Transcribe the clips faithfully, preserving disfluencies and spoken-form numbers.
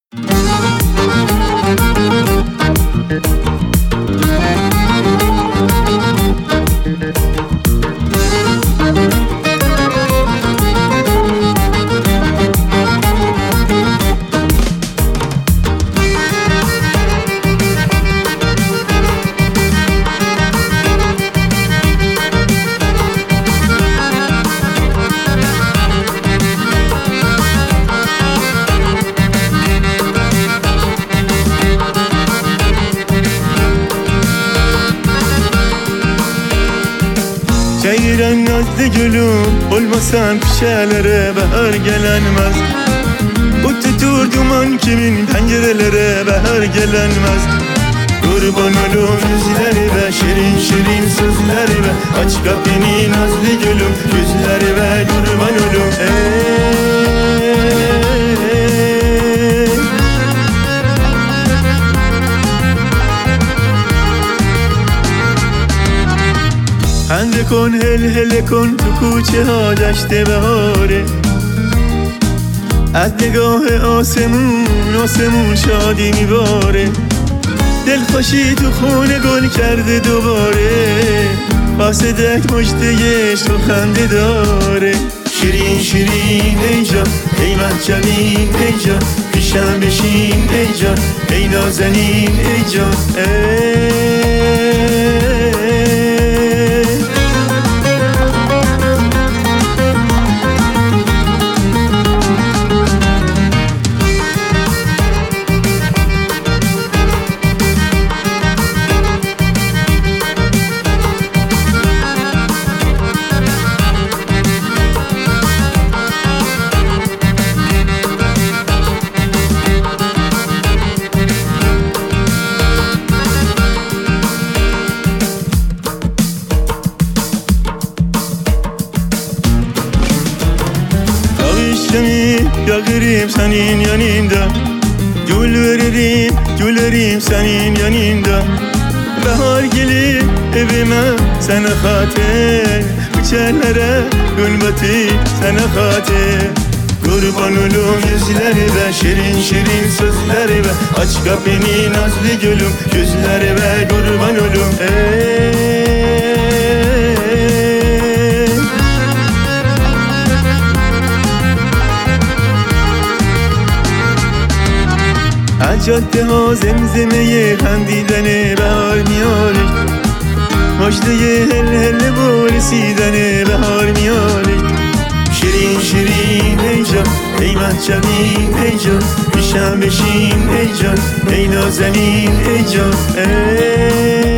Ceyran nazlı gülüm, olmasan pişelere bahar gelenmez. Bu tutur duman kimin pencerelere bahar gelenmez. Kurban olum yüzleri ve şirin şirin sözleri ve aç kapını nazlı gülüm, yüzleri ve kurban olum. Ey هنده کن هل هل کن تو کوچه ها دشت بهاره از نگاه آسمون آسمون شادی میباره دل خوشی تو خونه گل کرده دوباره قاصدک مجده عشق و خنده داره شیرین شیرین ای جان ای مهجبین ای جان پیشم بشین ای جان ای نازنین ای جان ای Ya garip senin yanında Gül veririm, gülerim senin yanında Bahar gelir evime sana hatir Biçerlere gülbeti sana hatir Kurban olum yüzleri ve şirin şirin sözleri ve aç kapını nazlı gülüm yüzleri ve kurban olum ey جاده ها زمزمه خندیدن بهار میاره مجده هل هل و رسیدن بهار میاره شیرین شیرین ای جان ای مهجبین ای جان پیشم بشین ای جان ای نازنین ای جان ای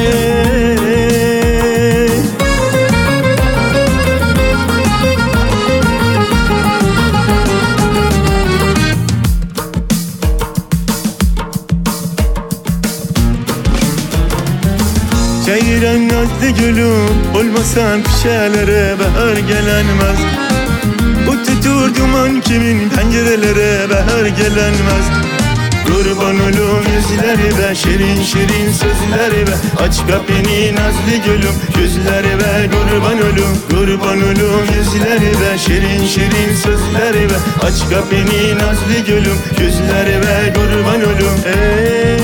Ceyran nazlı gülüm, olmasan pişelere bahar gelenmez. Bu tutur duman kimin pencerelere bahar gelenmez. Kurban olum yüzleri ve şirin şirin sözleri ve aç kapını nazlı gülüm yüzleri ve kurban olum. Kurban olum yüzleri ve şirin şirin sözleri ve aç kapını nazlı gülüm yüzleri ve kurban olum. Ey